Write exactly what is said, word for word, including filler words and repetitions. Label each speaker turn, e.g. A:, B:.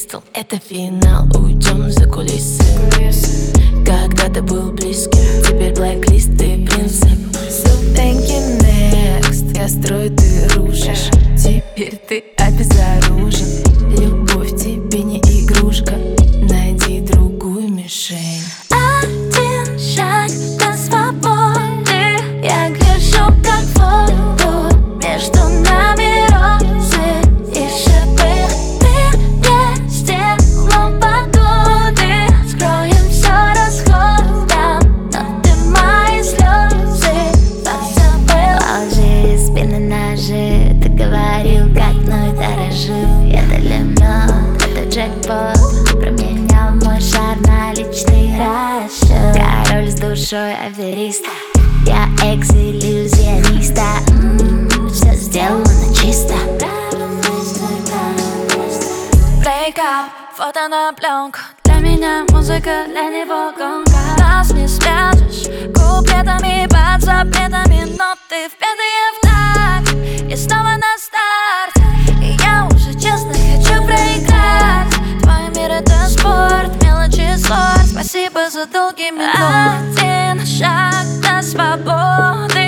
A: Кристал. Это финал, уйдем за кулисы. Когда-то был близким, теперь блэклист, ты принцип. So thinking next, я строю, ты рушишь. Теперь ты обезоружен. Любовь тебе не игрушка, найди другую мишень.
B: Один шаг до свободы, я гляжу как в воду. Между нами розы и шипы. Ты не стеклом погоды, скроем все расходом, но ты мои слезы позабыл. Лжи, спины ножи, ты говорил, как мной дорожил. Это лимит, это джекпот, променял мой шар на личный расчет. Король с душой афериста, я экс-иллюзиониста. М-м, все сделано чисто. Break up, фото на пленку. Для меня музыка, для него гонка. Нас не свяжешь куплетами под запретами, но ты в пятые в такт, и снова на старт. И я уже честно хочу проиграть. Твой мир это спорт, мелочи ссор. Спасибо за долгий минут. Один шаг до свободы,